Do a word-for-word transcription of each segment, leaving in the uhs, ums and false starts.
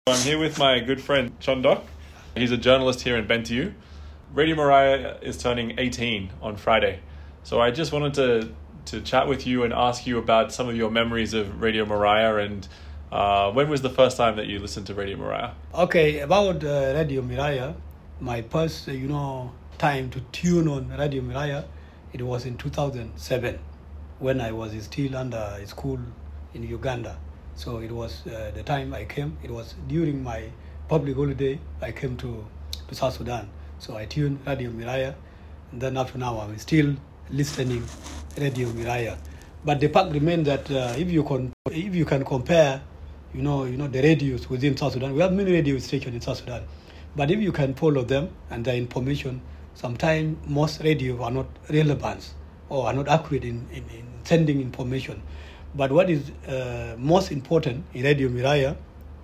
I'm here with my good friend Chondok. He's a journalist here in Bentiu. Radio Mariah is turning eighteen on Friday. So I just wanted to, to chat with you and ask you about some of your memories of Radio Mariah and uh, when was the first time that you listened to Radio Mariah? Okay, about uh, Radio Mariah, my first, uh, you know, time to tune on Radio Mariah, it was in two thousand seven when I was still under school in Uganda. So it was uh, the time I came, it was during my public holiday, I came to, to South Sudan. So I tuned Radio Mariah, and then up to now I'm still listening Radio Mariah. But the fact remains that uh, if you can if you can compare, you know, you know the radios within South Sudan, we have many radio stations in South Sudan. But if you can follow them and their information, sometimes most radio are not relevant or are not accurate in, in, in sending information. But what is uh, most important in Radio Mariah,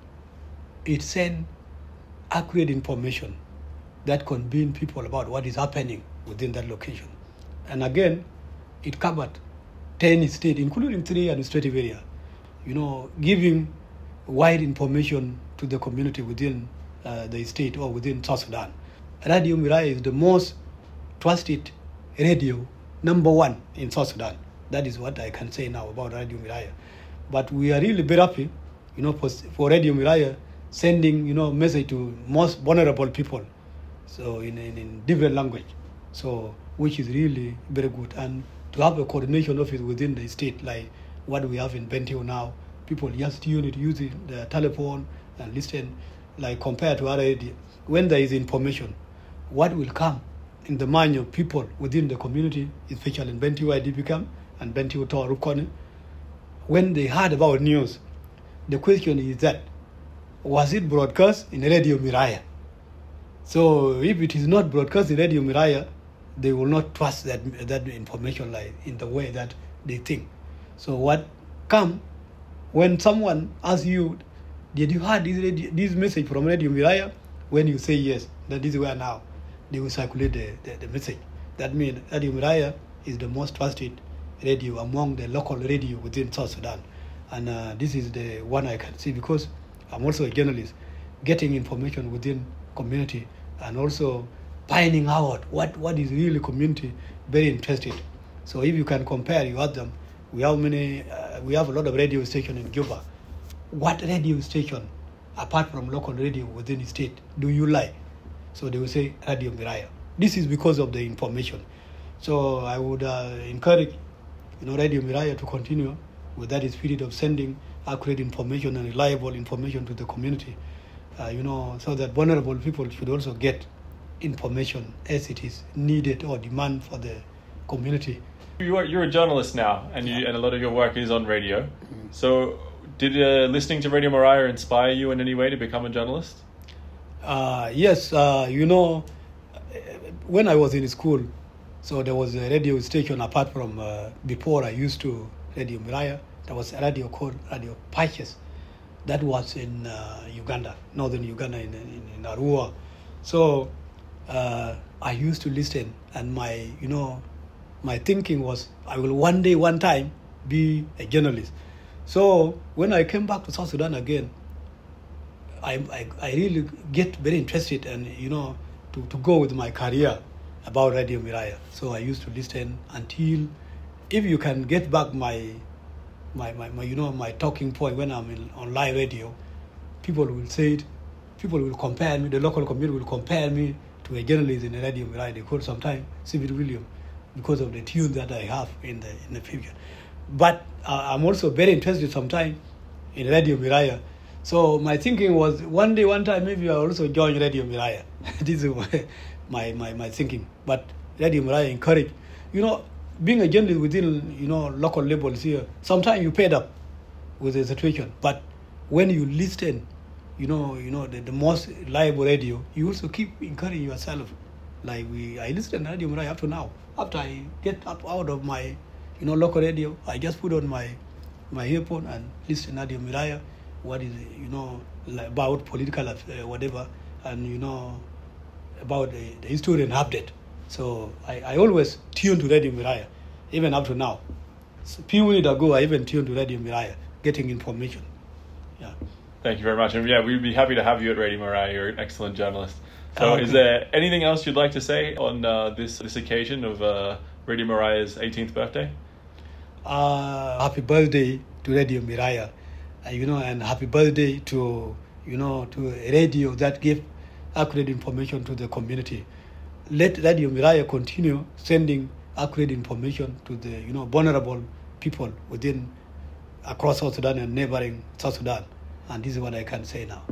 it sends accurate information that convince people about what is happening within that location. And again, it covered ten states, including three administrative areas, you know, giving wide information to the community within uh, the state or within South Sudan. Radio Mariah is the most trusted radio, number one in South Sudan. That is what I can say now about Radio Mariah. But we are really very happy, you know, for, for Radio Mariah sending, you know, message to most vulnerable people, so in, in, in different language, so which is really very good. And to have a coordination office within the state like what we have in Bentiu now, people just tune it using the telephone and listen, like compared to other radio. When there is information, what will come in the mind of people within the community, especially in Bentiu I D P camp and Bentiu Tor Rukone, when they heard about news, the question is that, was it broadcast in Radio Mariah? So if it is not broadcast in Radio Mariah, they will not trust that that information like in the way that they think. So what come when someone asks you, did you heard this, radio, this message from Radio Mariah? When you say yes, that is where now they will circulate the, the, the message. That means Radio Mariah is the most trusted radio among the local radio within South Sudan. And uh, this is the one I can see because I'm also a journalist, getting information within community and also finding out what, what is really community very interested. So if you can compare, you ask them, we have many, uh, we have a lot of radio stations in Juba. What radio station, apart from local radio within the state, do you like? So they will say Radio Mariah. This is because of the information. So I would uh, encourage, you know, Radio Mariah to continue with that spirit of sending accurate information and reliable information to the community, uh, you know, so that vulnerable people should also get information as it is needed or demand for the community. You are, you're a journalist now, and you, and a lot of your work is on radio. Mm-hmm. So did uh, listening to Radio Mariah inspire you in any way to become a journalist? Uh, yes, uh, you know, when I was in school, so there was a radio station apart from, uh, before I used to Radio Mariah, there was a radio called Radio Patches. That was in uh, Uganda, northern Uganda, in, in, in Arua. So uh, I used to listen, and my, you know, my thinking was I will one day, one time, be a journalist. So when I came back to South Sudan again, I, I, I really get very interested and, you know, to, to go with my career about Radio Mariah. So I used to listen until, if you can get back my, my, my, my you know, my talking point when I'm in, on live radio, people will say it, people will compare me, the local community will compare me to a journalist in Radio Mariah. They call sometimes Sylvie William because of the tune that I have in the in the future. But uh, I'm also very interested sometimes in Radio Mariah. So my thinking was one day, one time, maybe I'll also join Radio Mariah. This is my, my, my, my thinking. But Radio Mariah encouraged, you know, being a journalist within, you know, local labels here, sometimes you paid up with the situation. But when you listen, you know, you know, the, the most reliable radio, you also keep encouraging yourself. Like we, I listen to Radio Mariah up to now. After I get up out of my, you know, local radio, I just put on my, my earphone and listen to Radio Mariah. What is, you know, like about political, uh, whatever, and, you know, about the, the history and update. So I, I always tune to Radio Mariah, even up to now. So a few minutes ago, I even tuned to Radio Mariah, getting information. Yeah. Thank you very much. And yeah, we'd be happy to have you at Radio Moriah. You're an excellent journalist. So Okay. is there anything else you'd like to say on uh, this this occasion of uh, Radio Moriah's eighteenth birthday? Uh, happy birthday to Radio Moriah, uh, you know, and happy birthday to, you know, to a radio that give accurate information to the community. Let Radio Moriah continue sending accurate information to the, you know, vulnerable people within, across South Sudan and neighboring South Sudan. And this is what I can say now.